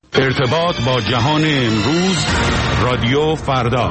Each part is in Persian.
ارتباط با جهان امروز، رادیو فردا.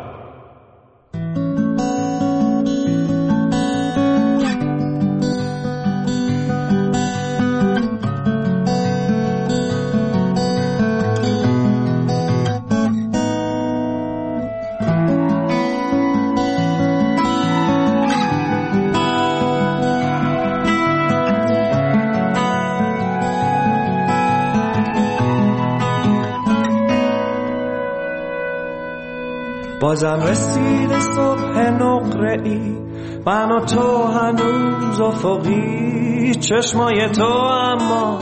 بازم رسید صبح نقره‌ای، من و تو هنوز افقی، چشمای تو اما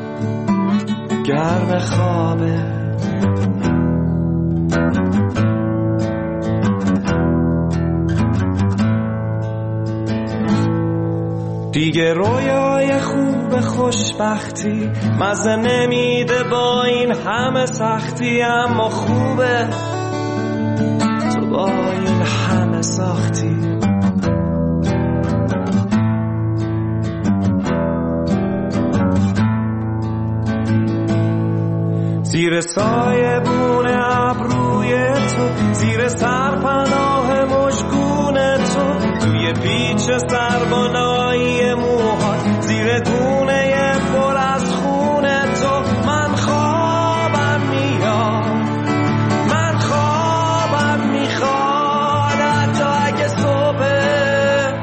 گرم خوابه. دیگه رویای خوب خوشبختی مزه نمیده با این همه سختی، اما خوبه با این همه ساختی. زیر سایه بون ابروی تو، زیر سرپناه مشگون تو، توی پیچ سربالایی موهات، زیر گونه پر از خون تو، من خوابم میاد، من خوابم میخواد حتی اگه صبح.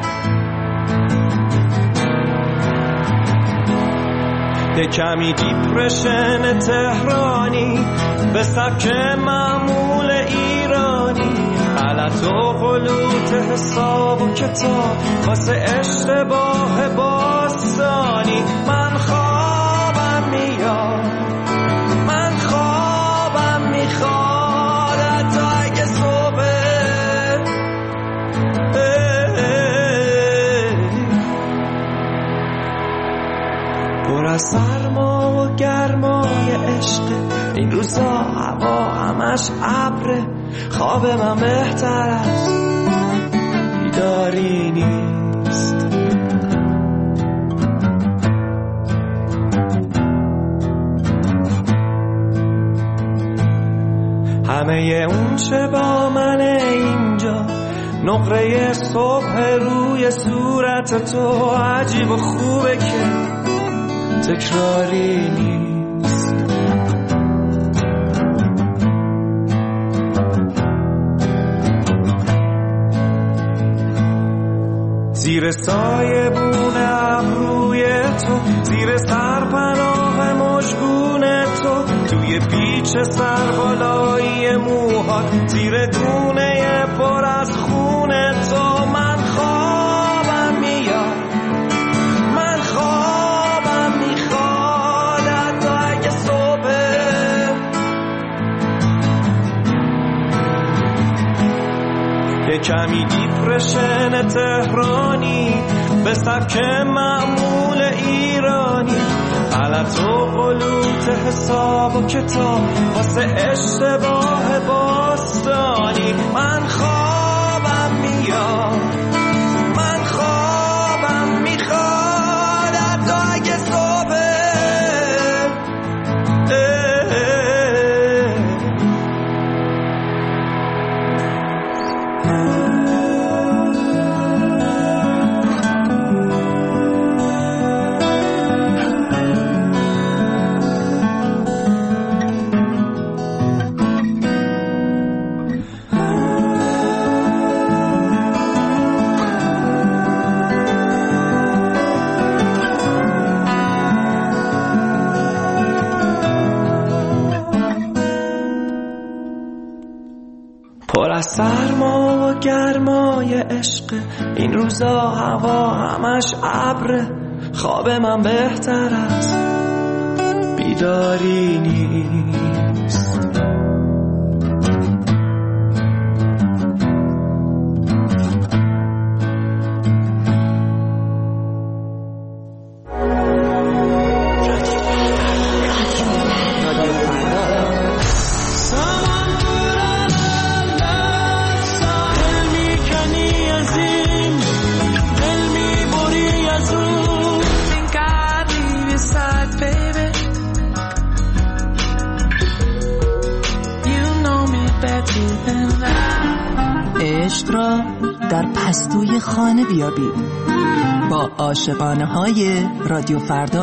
یه کمی دیپرشن تهرانی به سبک معمول ایرانی، غلط و غلوط حساب و کتاب واسه اشتباه باستانی. من خوابم میاد، من خوابم میخواد حتی اگه صبح. پر از سرما و گرمای عشق، این روزا هوا همش ابره، خواب من بهتر از بیداری نیست. همه اون چه با من اینجا، نقره صبح روی صورت تو، عجیب و خوبه که تکراری نیست. زیر سایه بون ابروی تو، زیر سرپناه مشگون تو، توی پیچ سربالایی موهات، زیر گونه پر از خون تو، من خوابم میاد، من خوابم میخواد حتی اگه صبح. یه کمی دیپرشن تهرانی به سبک معمول ایرانی، غلط و غلوط حساب و کتاب واسه اشتباه باستانی. من خوابم میاد، من خوابم میخواد حتی اگه صبح. پر از سرما و گرمای عشق، این روزا هوا همش ابره، خواب من بهتر از بیداری نیست. عشق را در پستوی خانه بیابید با عاشقانه های رادیو فردا.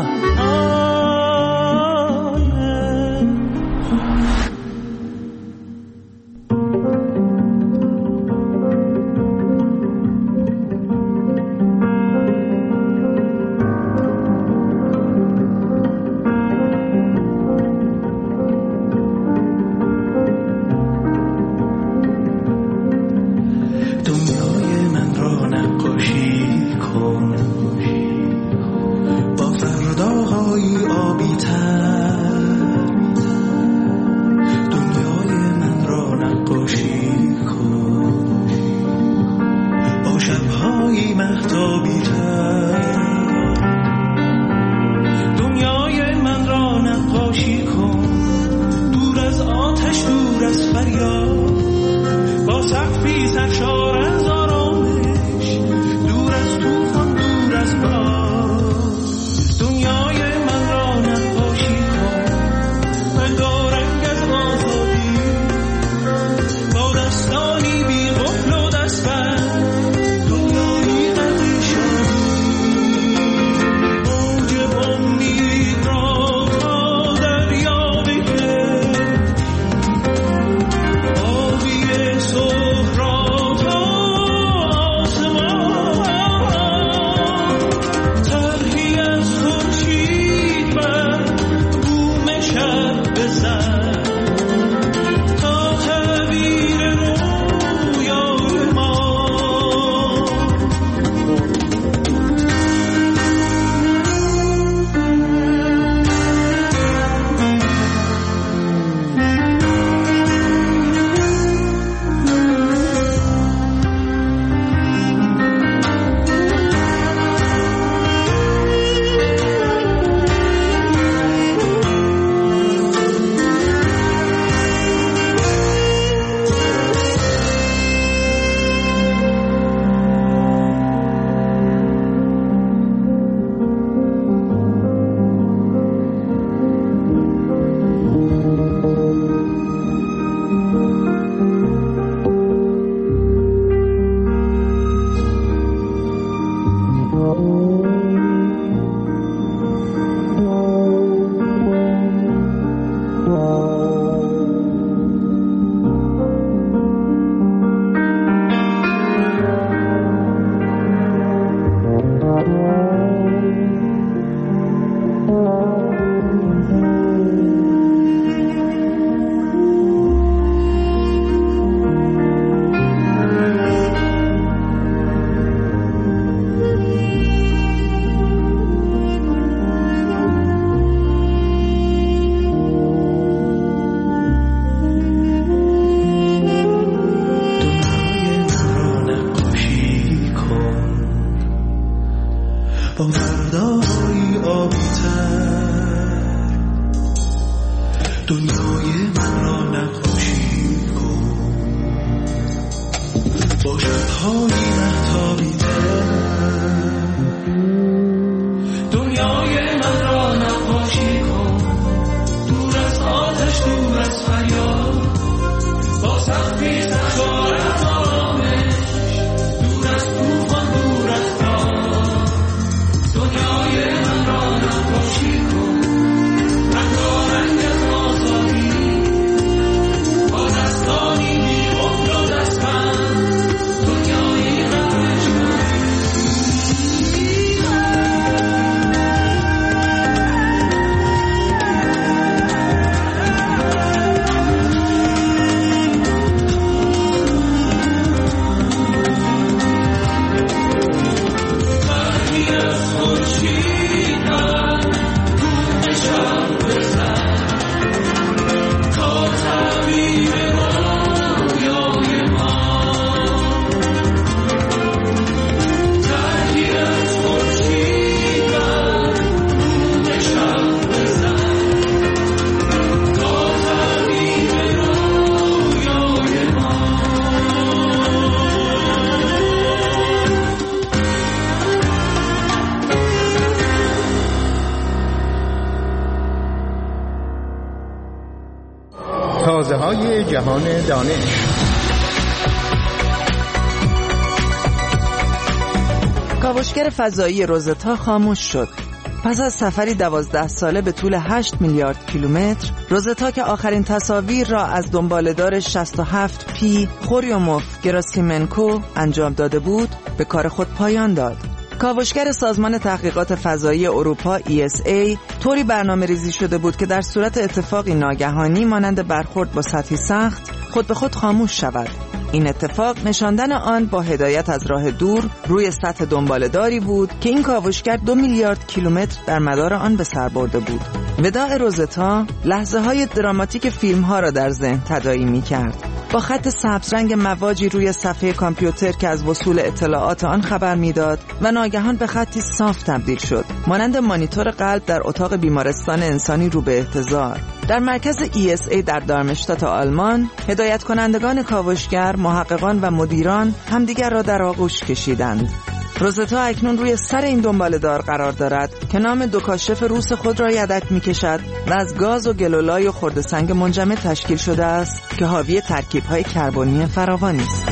تازه‌های جهان دانش. کاوشگر فضایی روزتا خاموش شد. پس از سفری 12 ساله به طول 8 میلیارد کیلومتر، روزتا که آخرین تصاویر را از دنباله‌دار 67P خوریوموف گراسیمنکو انجام داده بود، به کار خود پایان داد. کاوشگر سازمان تحقیقات فضایی اروپا ESA طوری برنامه ریزی شده بود که در صورت اتفاقی ناگهانی مانند برخورد با سطحی سخت خود به خود خاموش شود. این اتفاق نشاندن آن با هدایت از راه دور روی سطح دنباله‌داری بود که این کاوشگر 2 میلیارد کیلومتر در مدار آن به سر برده بود. وداع روزتا لحظه‌های دراماتیک فیلم‌ها را در ذهن تداعی می‌کرد. با خط سبزرنگ مواجی روی صفحه کامپیوتر که از وصول اطلاعات آن خبر میداد و ناگهان به خطی صاف تبدیل شد، مانند مانیتور قلب در اتاق بیمارستان انسانی رو به احتضار. در مرکز ESA در دارمشتات آلمان، هدایت کنندگان کاوشگر، محققان و مدیران همدیگر را در آغوش کشیدند. روزتا اکنون روی سر این دنباله‌دار قرار دارد که نام دو کاشف روس خود را یدک می‌کشد و از گاز و گلولای و خرده سنگ منجمد تشکیل شده است که حاوی ترکیب‌های کربنی فراوانی است.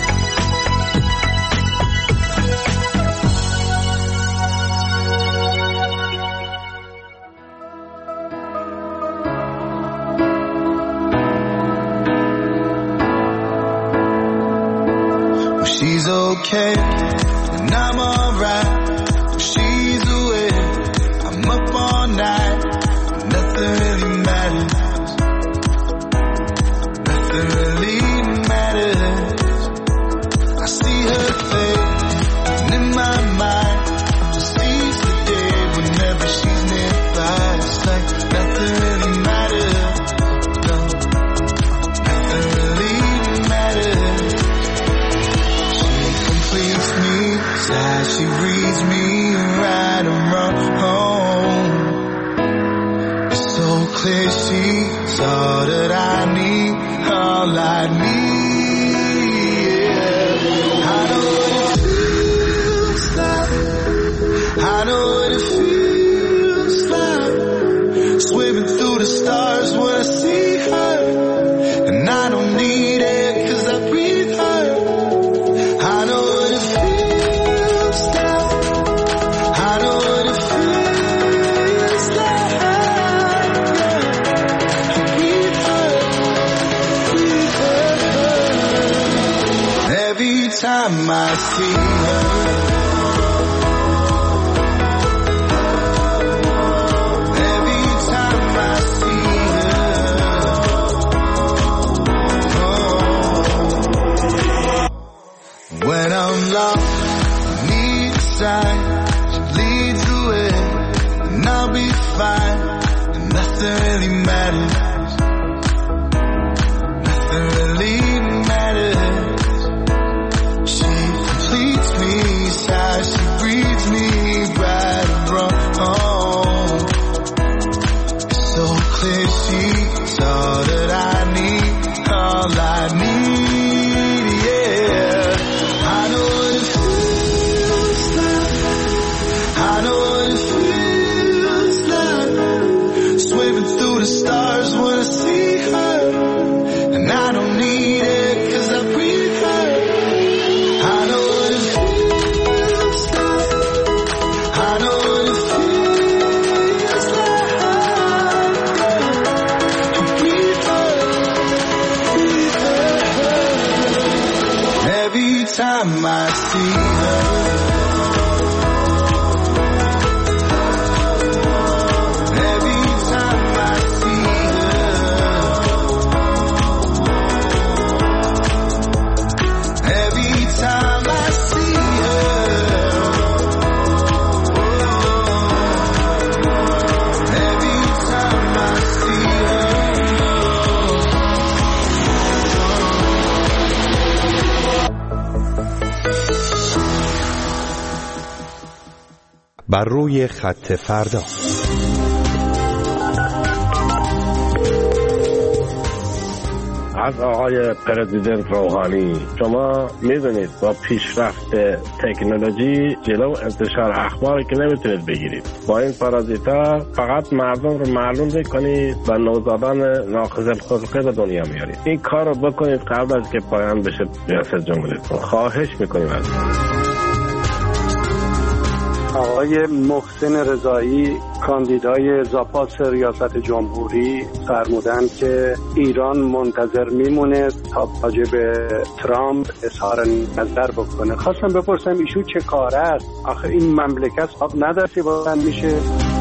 She's okay, and I'm alright. She's away, I'm up all night. Nothing really matters. Nothing really matters. I see her face, and in my mind, she sees the day whenever she's nearby. It's like nothing really matters. No, nothing really matters. She reads me right and wrong. It's so clear she's all that I need, all I need. Yeah. I know what it feels like. I know what it feels like. Swimming through the stars when I see her, and I don't need it 'cause I breathe her. I know what it feels. Time I see her, every time I see her, oh. When I'm lost, I need a sign. She leads the way, and I'll be fine. And nothing really matters. Nothing really matters. She breathes me right and wrong. It's so clear she's all that I need, all I need, yeah. I know what it feels like. I know what it feels like. Swimming through the stars when I see her, and I don't need it 'cause I breathe her. I know what it feels. Time I see her, every time I see her, every time I see her, every time I see her. بر روی خط فردا. از آقای پرزیدنت روحانی. شما میدونید با پیشرفت تکنولوژی جلو انتشار اخباری که نمیتونید بگیرید. با این پارازیتا فقط مردم رو معلوم میکنید و نوزادان ناقص خلقه به دنیا میارید. این کار رو بکنید قبل از که پایان بشه ریاست جمهوریتون. خواهش میکنیم از آقای محسن رضایی کاندیدای زاپاس ریاست جمهوری فرمودند که ایران منتظر میمونه تا راجع به ترامپ اظهار نظر بکنه. خواستم بپرسم ایشون چه کاره است؟ آخه این مملکت صاحب ندستی بودن میشه.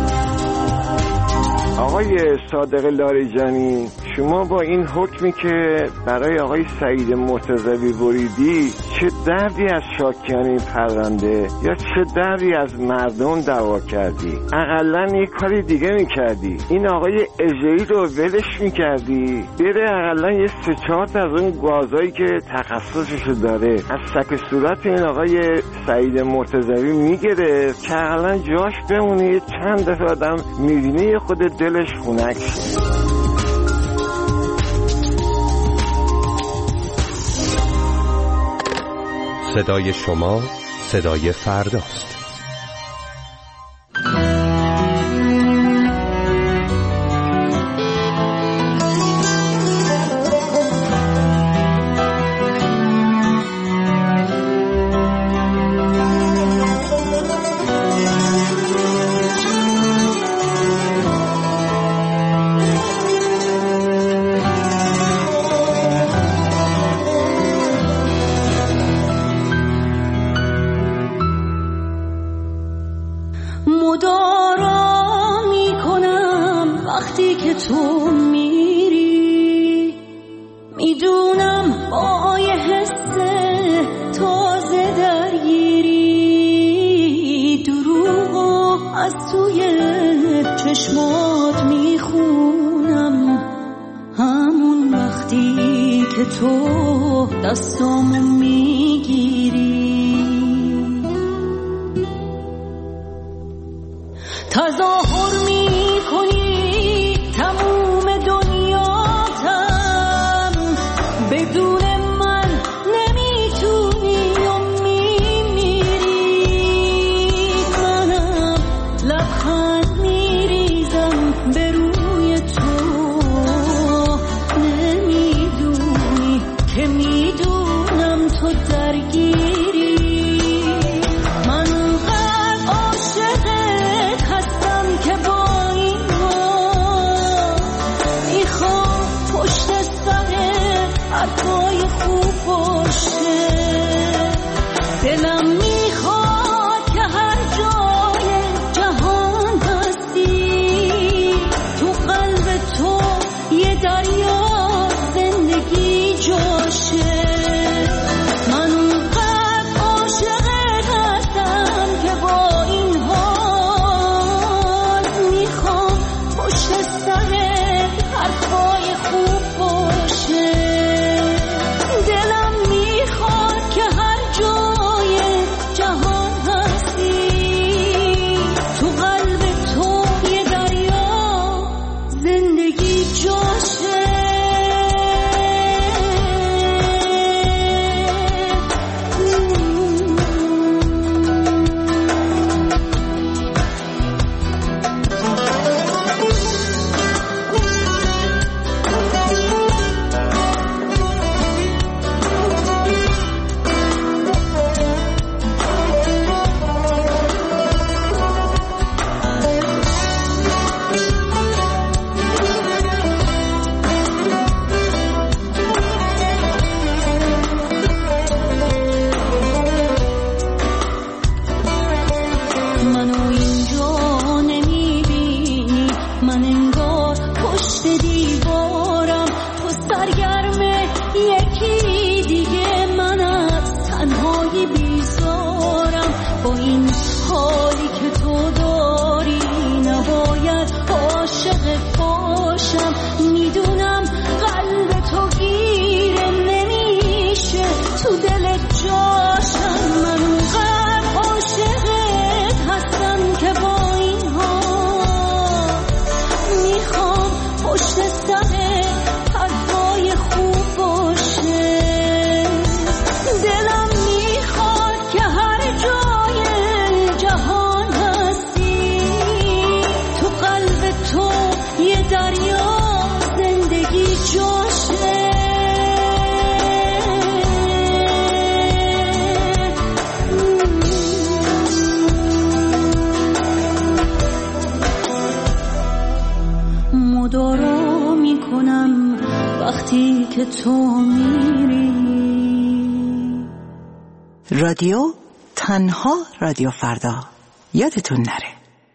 آقای صادق لاریجانی، شما با این حکمی که برای آقای سعید مرتضوی بریدی چه دردی از شاکیان پرونده یا چه دردی از مردم دعوا کردی؟ اقلن یک کاری دیگه میکردی، این آقای اژه‌ای رو ولش میکردی بره اقلن یه 3-4 تا از اون گازایی که تخصصشو داره از سک صورت این آقای سعید مرتضوی میگیره که اقلن جاش بمونه. یه چند دفعه آدم میبینه خود دلش خنک شه. صدای شما صدای فرداست. پشت سر حرفای خوب مدارا میکنم وقتی که تو میری. رادیو تنها رادیو فردا، یادتون نره.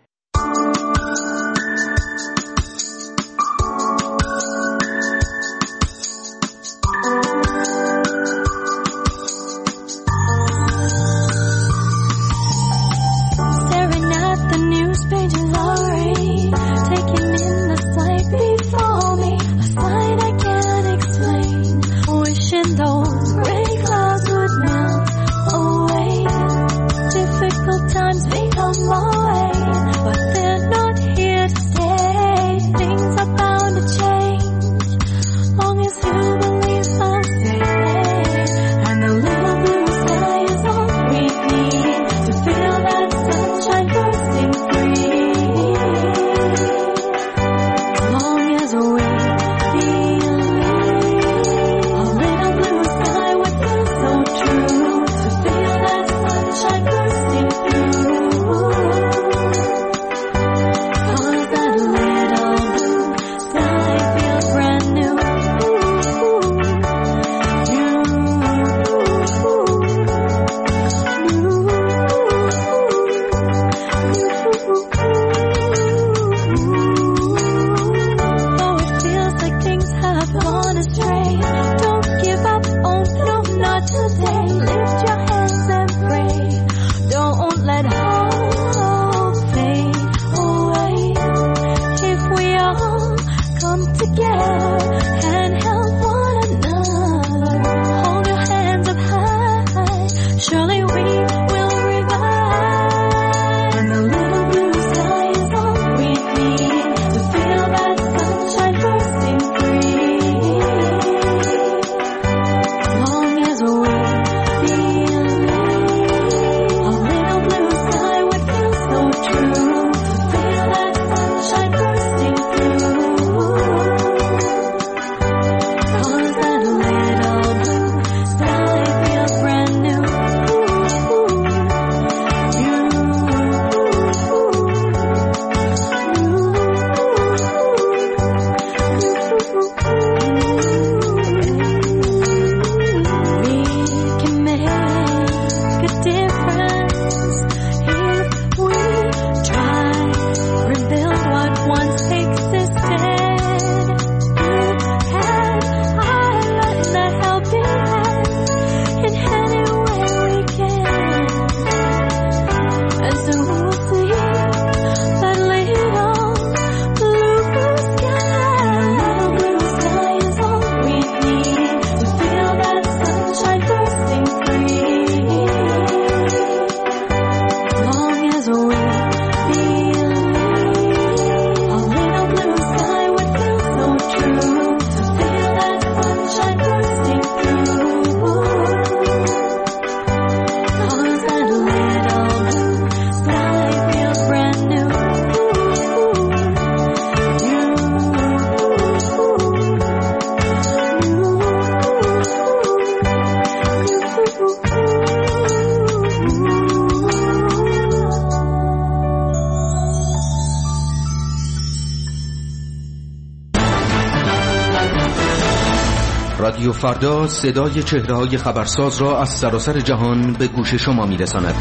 رادیو فردا صدای چهره‌های خبرساز را از سراسر جهان به گوش شما می‌رساند.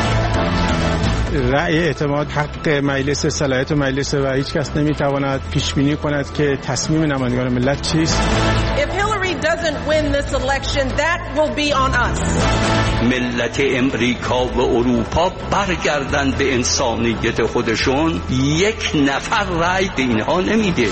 رأی اعتماد حق مجلس، صلاحیت مجلس و هیچ کس نمی‌تواند پیش بینی کند که تصمیم نمایندگان ملت چیست. If Hillary doesn't win this election, that will be on us. ملت امریکا و اروپا برگردن به انسانیت خودشون، یک نفر رأی به اینها نمیده.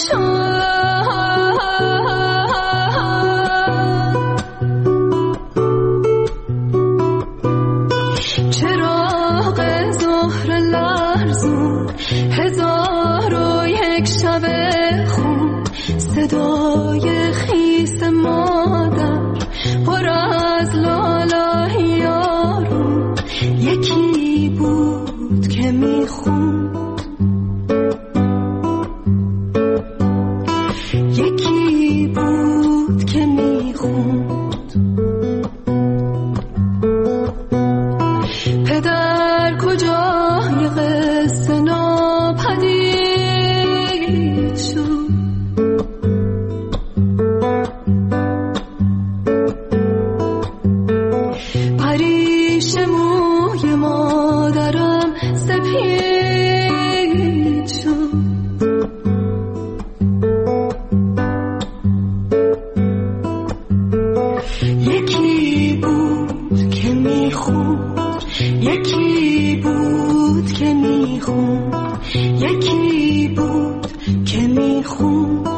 چراغ ظهر لرزون 1001 شب خون صدای خیس مادر پر از لالای یارون یکی بود که میخوند یکی بود که میخوند پدر کجای قصه ناپدید شد پریش موی مادرم سپید شد یکی بود که میخوند یکی بود که میخوند یکی بود که میخوند